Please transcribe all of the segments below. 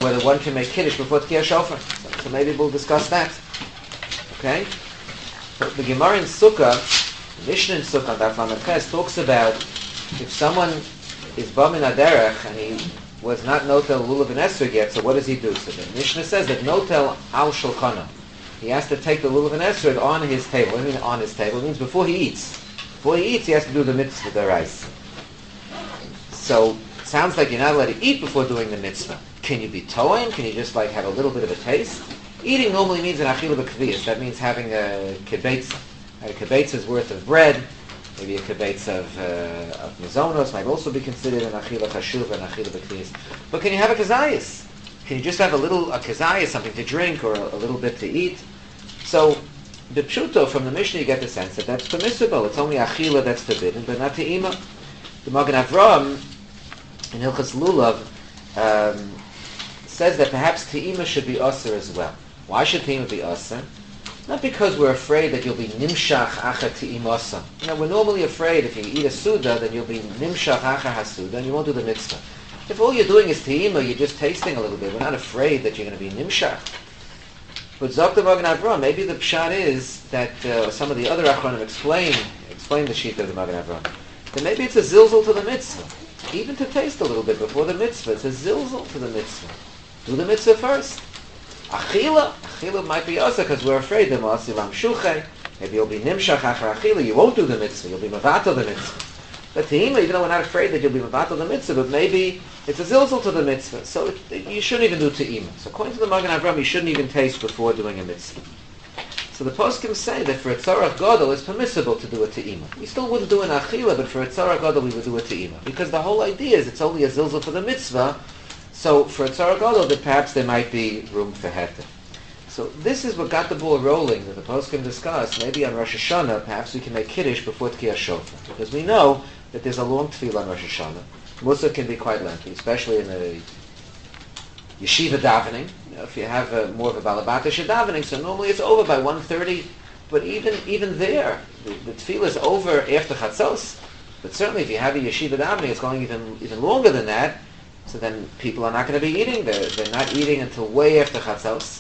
whether one can make Kiddush before Tkiyah Shofar. So maybe we'll discuss that. Okay? So the Gemara in Sukkah, the Mishnah in Sukkah, Daf Lamed Ches, talks about if someone is Bamin Aderech and he was not Notel Lulav and Esrog yet, so what does he do? So the Mishnah says that Notel Al Shulchana. He has to take the Lulav and Esrog on his table. What do you mean on his table? It means before he eats. Before he eats, he has to do the mitzvah, the rice. So it sounds like you're not allowed to eat before doing the mitzvah. Can you be toim? Can you just have a little bit of a taste? Eating normally means an achila b'kviyas. That means having a kibbetza. A kibbetza's worth of bread, maybe a kibbetza of mizonos might also be considered an achila chashuv, an achila b'kviyas. But can you have a kazayas? Can you just have a kazayas, something to drink or a little bit to eat? So the pshuto from the Mishnah you get the sense that that's permissible. It's only achila that's forbidden, but not te'ima. The Magen Avraham in Hilchas Lulav says that perhaps te'ima should be aser as well. Why should te'ima be aser? Not because we're afraid that you'll be nimshach acha te'imasa. We're normally afraid if you eat a suda, then you'll be nimshach acha hasuda, and you won't do the mitzvah. If all you're doing is te'ima, you're just tasting a little bit. We're not afraid that you're going to be nimshach. But Zok the Magen Avraham, maybe the pshat is that some of the other achronim explain the sheet of the Magen Avraham. Then maybe it's a zilzul to the mitzvah. Even to taste a little bit before the mitzvah, it's a zilzul to the mitzvah. Do the mitzvah first. Achila might be asa because we're afraid that ma'asilam shuchei. Maybe you'll be nimshach achar achila. You won't do the mitzvah. You'll be mavato the mitzvah. But te'ima, even though we're not afraid that you'll be mavato the mitzvah, but maybe it's a zilzul to the mitzvah. So you shouldn't even do te'ima. So according to the Magen Avraham, you shouldn't even taste before doing a mitzvah. So the poskim say that for a tzarach gadol it's permissible to do a te'ima. We still wouldn't do an achila, but for a tzarach gadol we would do a te'ima. Because the whole idea is it's only a zilzul for the mitzvah. So for a tzarach gadol, that perhaps there might be room for heter. So this is what got the ball rolling that the poskim discussed. Maybe on Rosh Hashanah, perhaps we can make Kiddush before Tkiyah Shofar. Because we know that there's a long tefillah on Rosh Hashanah. Musaf can be quite lengthy, especially in the yeshiva davening. If you have more of a balabatish davening, so normally it's over by 1:30. But even there, the tefillah is over after chatzos. But certainly if you have a yeshiva davening, it's going even longer than that. So then people are not going to be eating. They're not eating until way after chatzos.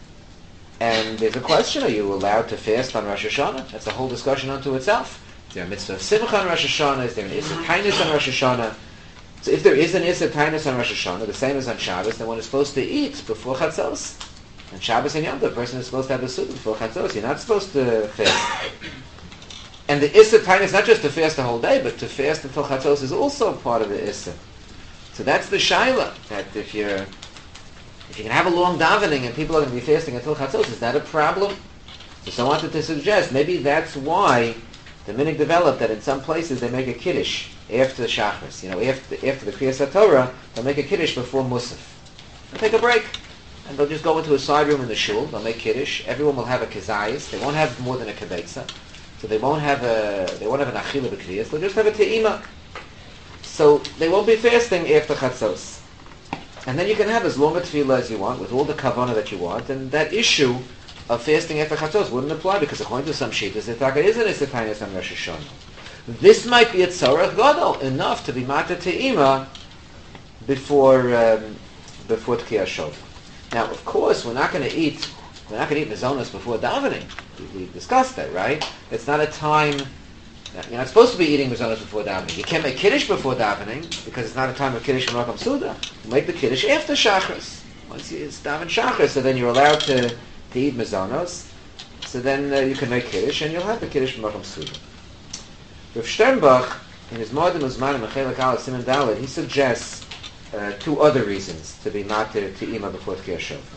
And there's a question, are you allowed to fast on Rosh Hashanah? That's a whole discussion unto itself. Is there a mitzvah of simcha on Rosh Hashanah? Is there an issa tainus on Rosh Hashanah? So if there is an issa tainus on Rosh Hashanah, the same as on Shabbos, then one is supposed to eat before chatzos. On Shabbos and Yom Tov, the person is supposed to have a suda before chatzos. You're not supposed to fast. And the issa tainus, not just to fast the whole day, but to fast until chatzos is also part of the issa. So that's the shaila, that if you can have a long davening and people are going to be fasting until chatzos, is that a problem? So someone wanted to suggest maybe that's why the minhag developed that in some places they make a kiddush after the shachris. After the kriyas haTorah, they'll make a kiddush before musaf. They'll take a break and they'll just go into a side room in the shul. They'll make kiddush. Everyone will have a kazayis. They won't have more than a kibetza, so they won't have an achila b'kriyas. They'll just have a te'ima. So they won't be fasting after chatzos. And then you can have as long a tefillah as you want, with all the kavanah that you want, and that issue of fasting after chatzos wouldn't apply, because according to some shittas, the taka isn't a tainus on Rosh Hashanah. This might be a tzarach gadol, enough to be mata te'ima before Tkiyah Shofar. Now, of course, we're not going to eat mizonos before davening. We discussed that, right? It's not a time. You're not supposed to be eating mizonos before davening. You can't make kiddush before davening because it's not a time of kiddush and rakam suda. You make the kiddush after shachris. Once it's daven shachris, so then you're allowed to eat mizonos. So then you can make kiddush and you'll have the kiddush and rakam suda. Rav Sternbach, in his Moedim Uzmanim Mechelek Aleph Siman Daled, he suggests two other reasons to be matir te'ima before Tkiyah Shofar.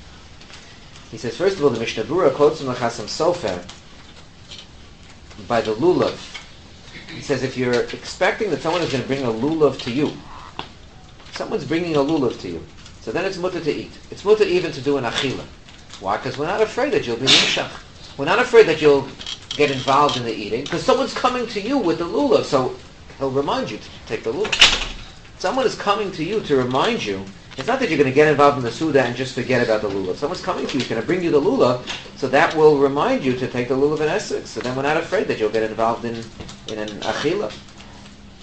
He says, first of all, the Mishnah Berurah quotes from the Chasam Sofer by the lulav. He says, if you're expecting that someone is going to bring a lulav to you, someone's bringing a lulav to you, so then it's mutter to eat. It's mutter even to do an achila. Why? Because we're not afraid that you'll be nimshach. We're not afraid that you'll get involved in the eating, because someone's coming to you with the lulav, so he'll remind you to take the lulav. Someone is coming to you to remind you. It's not that you're going to get involved in the Suda and just forget about the lulav. Someone's coming to you, he's going to bring you the lulav, so that will remind you to take the lulav in Esrog. So then we're not afraid that you'll get involved in an achila.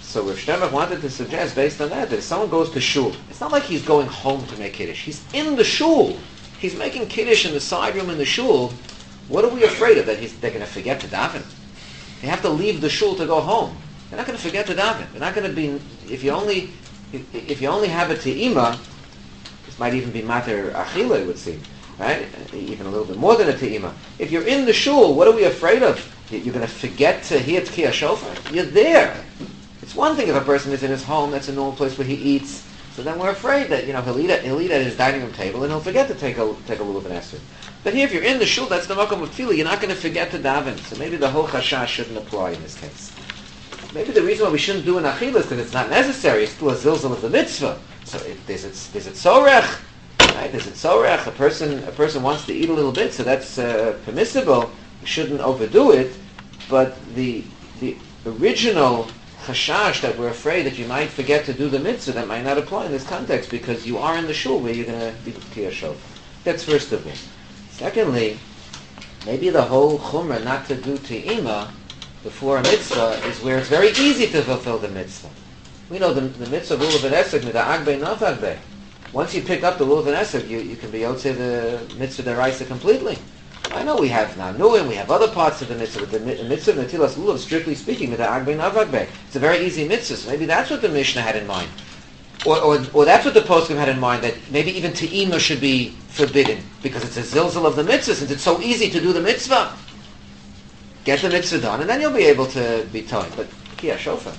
So Rav Sternbach wanted to suggest, based on that if someone goes to shul, it's not like he's going home to make kiddush. He's in the shul. He's making kiddush in the side room in the shul. What are we afraid of? That they're going to forget to daven? They have to leave the shul to go home. They're not going to forget to daven. They're not going to be. If you only have a te'ima, this might even be mater achila, it would seem, right? Even a little bit more than a te'ima. If you're in the shul, what are we afraid of? You're going to forget to hear Tkiyah Shofar? You're there. It's one thing if a person is in his home, that's a normal place where he eats. So then we're afraid that he'll eat at his dining room table and he'll forget to take a lulav and esrog. But here, if you're in the shul, that's the makom of tefillah. You're not going to forget to daven. So maybe the whole chashash shouldn't apply in this case. Maybe the reason why we shouldn't do an achilah is because it's not necessary. It's still a zilzal of the mitzvah. So is it tzorech? Right? Is it tzorech? A person wants to eat a little bit, so that's permissible. You shouldn't overdo it. But the original chashash that we're afraid that you might forget to do the mitzvah, that might not apply in this context because you are in the shul where you're going to be Tkiyah Shofar. That's first of all. Secondly, maybe the whole chumrah not to do te'ima before a mitzvah is where it's very easy to fulfill the mitzvah. We know the mitzvah of lulav and esrog, mida'ag bei nafag bei. Once you pick up the lulav and esrog, you can be yotzei the mitzvah deraisa completely. I know we have nanuim, we have other parts of the mitzvah, but the mitzvah of netilas lulav, strictly speaking, mida'ag bei nafag bei. It's a very easy mitzvah, so maybe that's what the Mishnah had in mind. Or that's what the poskim had in mind, that maybe even te'ima should be forbidden, because it's a zilzal of the mitzvah, since it's so easy to do the mitzvah. Get the mitzvah done, and then you'll be able to be towing. But Tkiyah Shofar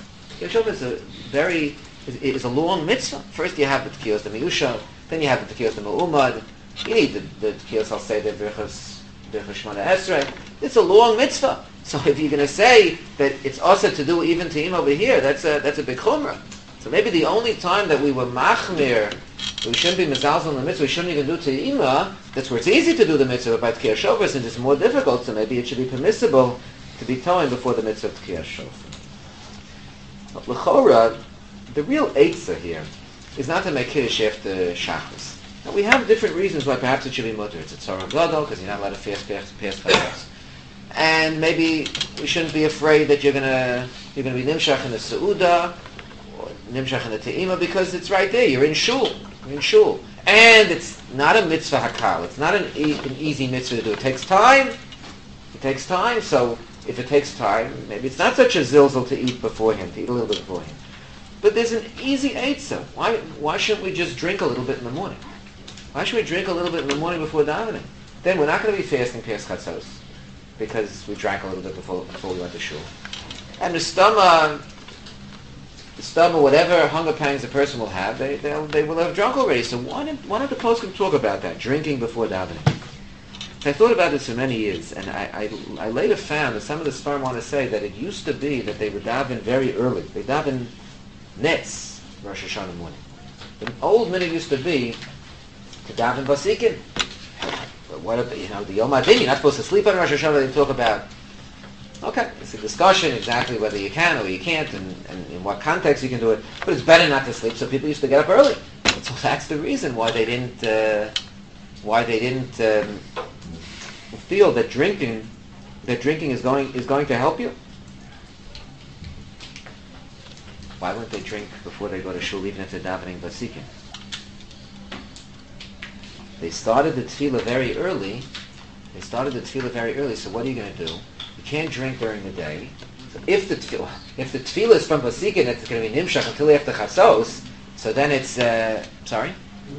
is a long mitzvah. First you have the Tkiyos the Miyusha, then you have the Tkiyos the Mu'umad, you need the Tkiyos, I'll say, the Birchas Shmona Esrei. It's a long mitzvah. So if you're going to say that it's also to do even te'im over here, that's a big chumrah. So maybe the only time that we were machmir, we shouldn't be mezalzel in the mitzvah, we shouldn't even do te'ima, that's where it's easy to do the mitzvah, but by Tkiyah Shofar, since it's more difficult, so maybe it should be permissible to be towing before the mitzvah of Tkiyah Shofar. L'chora, the real eitzah here is not to make kiddush after shachris. Now we have different reasons why perhaps it should be mutter. It's a tzara gadol, because you're not allowed to fast chatos. And maybe we shouldn't be afraid that you're gonna be nimshach in the seuda, nimshach in the te'ima, because it's right there. You're in shul. And it's not a mitzvah hakal. It's not an easy mitzvah to do. It takes time. So if it takes time, maybe it's not such a zilzal to eat beforehand, to eat a little bit beforehand. But there's an easy eitzah. Why shouldn't we just drink a little bit in the morning? Why should we drink a little bit in the morning before davening? Then we're not going to be fasting past chatzos, because we drank a little bit before we went to shul. And the stomach, whatever hunger pangs a person will have, they will have drunk already. So why don't the poskim talk about that, drinking before davening? I thought about this for many years, and I later found that some of the Sfarim want to say that it used to be that they would daven very early. They daven netz Rosh Hashanah morning. The old minute used to be to daven basikin. What the Yom Adin, you're not supposed to sleep on Rosh Hashanah. They talk about. Okay, it's a discussion exactly whether you can or you can't, and in what context you can do it. But it's better not to sleep, so people used to get up early. So that's the reason why they didn't feel that drinking is going to help you. Why wouldn't they drink before they go to shul, even if they're davening basikin? They started the tefillah very early. So what are you going to do? You can't drink during the day. So if the tefillah is from basikin, it's going to be nimshach until after chasos. So then it's sorry.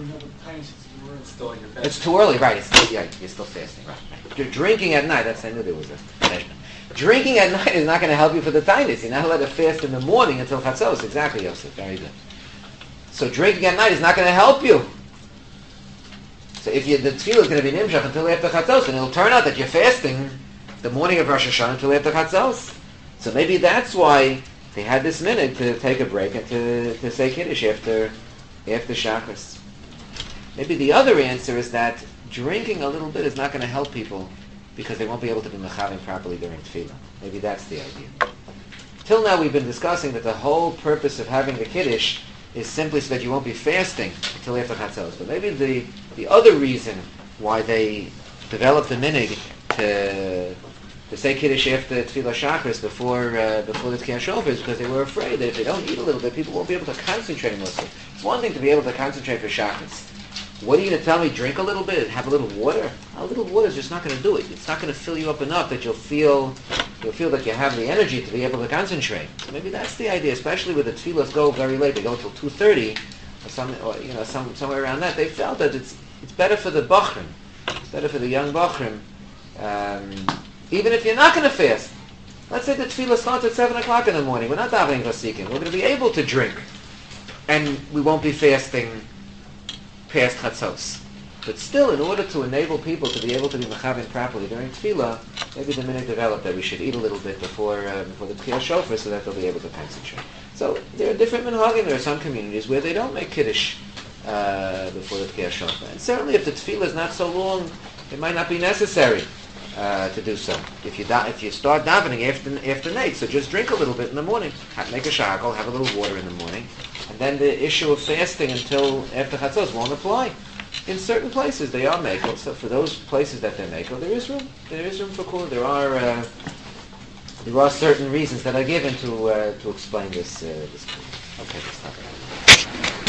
It's too early, right? You're still fasting, right? You're drinking at night. I knew there was a measurement. Drinking at night is not going to help you for the tinus. You're not allowed to fast in the morning until chatzos. Exactly, Yosef. Very good. So drinking at night is not going to help you. So if the tefillah is going to be nimshach until after chatzos, and it'll turn out that you're fasting the morning of Rosh Hashanah until after chatzos. So maybe that's why they had this minute to take a break and to say kiddush after shachris. Maybe the other answer is that drinking a little bit is not going to help people because they won't be able to be mechavim properly during tefillah. Maybe that's the idea. Till now we've been discussing that the whole purpose of having the kiddush is simply so that you won't be fasting until after chatzos. But maybe the other reason why they developed the minig to say Kiddush after Tefillah Shachris before the Tkiyah Shofar is because they were afraid that if they don't eat a little bit, people won't be able to concentrate mostly. It's one thing to be able to concentrate for Shachris. What are you going to tell me? Drink a little bit, have a little water? A little water is just not going to do it. It's not going to fill you up enough that you'll feel that you have the energy to be able to concentrate. So maybe that's the idea, especially with the tefillahs go very late. They go until 2:30 or somewhere around that. They felt that it's better for the bachrim, it's better for the young bachrim, even if you're not going to fast. Let's say the tefillah starts at 7 o'clock in the morning. We're not davening vasikin. We're going to be able to drink, and we won't be fasting past chatzos. But still, in order to enable people to be able to be mechavin properly during tefillah, maybe the minute developed that we should eat a little bit before the Tkiyah Shofar so that they'll be able to concentrate. So there are different minhagim. There are some communities where they don't make kiddush before the Tkiyah Shofar. And certainly if the tefillah is not so long, it might not be necessary to do so. If you start davening after night, so just drink a little bit in the morning. Make a shagol, have a little water in the morning. And then the issue of fasting until after chatzos won't apply. In certain places they are mekel, so for those places that they're mekel, there is room. There is room for kula. There are certain reasons that are given to explain this. Okay, let's stop it.